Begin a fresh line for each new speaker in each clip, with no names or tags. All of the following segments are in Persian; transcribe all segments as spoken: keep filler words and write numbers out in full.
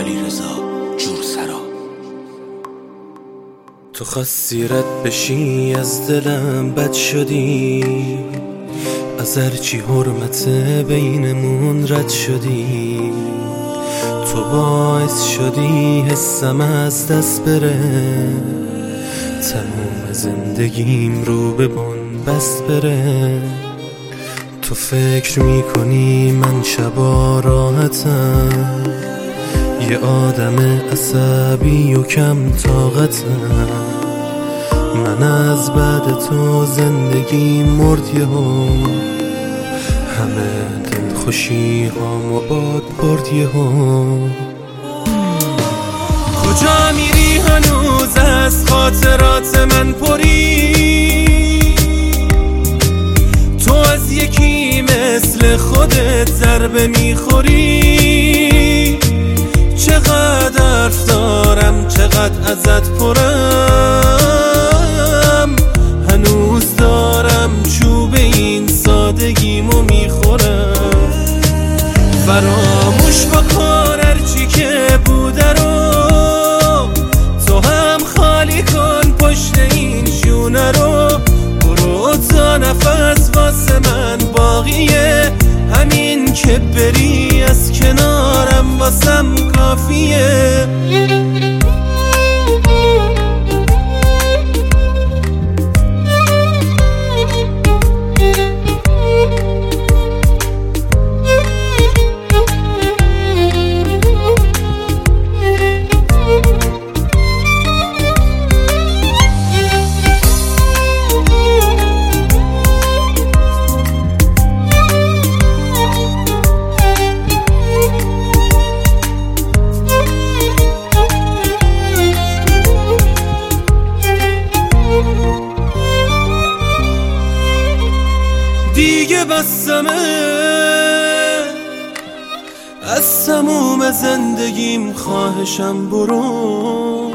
علیرضا جورسرا.
تو خواستی رد بشی از دلم بد شدی، از هرچی حرمت بینمون رد شدی. تو باعث شدی حسم از دست بره، تمام زندگیم رو به بن‌بست بره. تو فکر میکنی من شبا راحتم، یه آدم عصبی و کم طاقتم. من از بعد تو زندگی مرد یهو، همه دل خوشی هام و باد برد یهو. کجا میری هنوز از خاطرات من پری؟ تو از یکی مثل خودت ضربه میخوری. چقدر حرف دارم چقدر ازت پرم، هنوز دارم چوب این سادگیمو میخورم. فراموش بکن هرچی که بوده رو، تو هم خالی کن پشت این شونه رو. برو تا نفس واسه من باقیه، همین که بری از کنارم واسم کافیه. دیگه بسمه از تموم زندگیم، خواهشم برو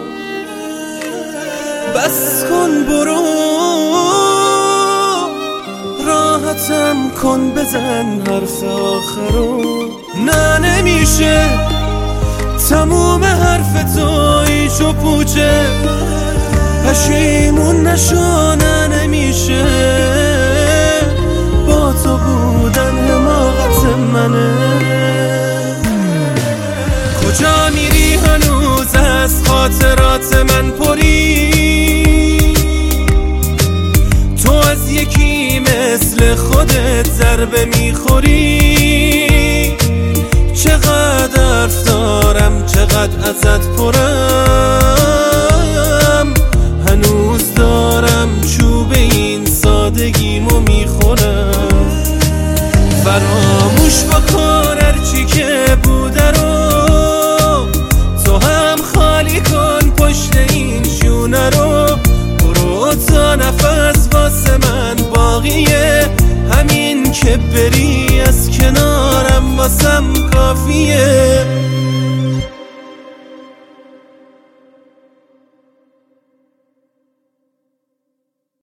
بس کن، برو راحتم کن، بزن حرف آخرو. نه نمیشه تموم حرف تو ایچ و پوچه، پشیمون نشو. نه نمیشه با تو بودن حماقت منه. کجا میری هنوز از خاطرات من پری؟ تو از یکی مثل خودت ضربه میخوری. چقدر حرف دارم چقدر ازت پرم،